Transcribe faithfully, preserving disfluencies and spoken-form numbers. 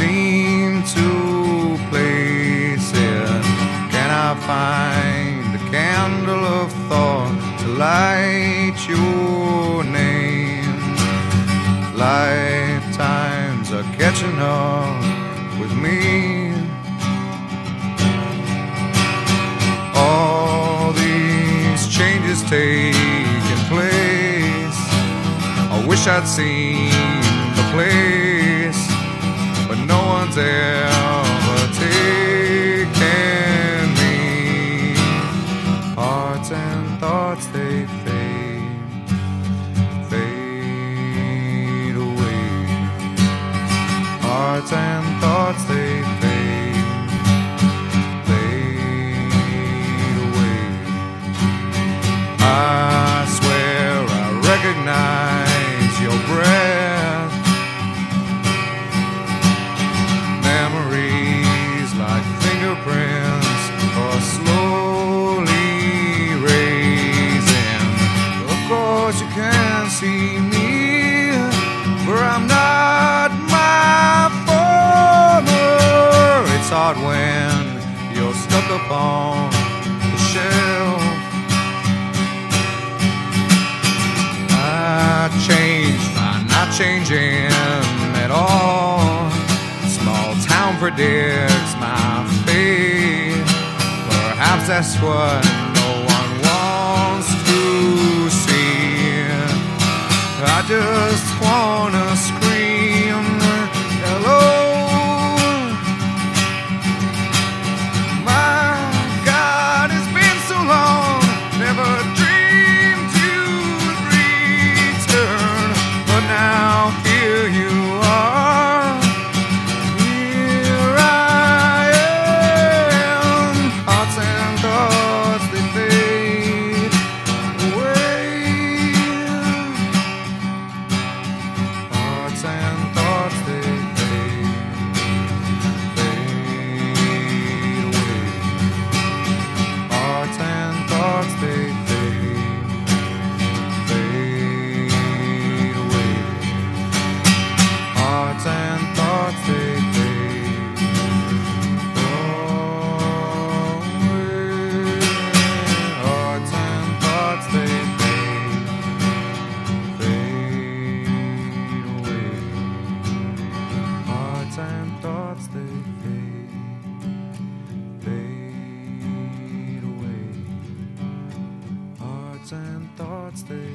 seem to place it. Can I find a candle of thought to light your name? Lifetimes are catching up with me. All these changes taking place, I wish I'd seen the place, but no one's ever taken me. Hearts and thoughts, they fade, fade away. Hearts and thoughts, they fade, fade away. I swear I recognize your breath. Memories like fingerprints are slowly raising. Of course you can't see me, for I'm not my former. It's hard when you're stuck upon the shelf. I changed by not changing at all. Small town predicts my fate. Perhaps that's what no one wants to see. I just wanna scream hello. My God, it's been so long. Never dreamed you'd return, but now here you are. Here I am. Hearts and thoughts, they fade away. Hearts and thoughts, they fade, fade away. Hearts and thoughts, they fade, fade away. Hearts and thoughts, they fade away. Hearts and thoughts, they fade, fade away. Hearts and thoughts, they fade, fade away. Hearts and thoughts, they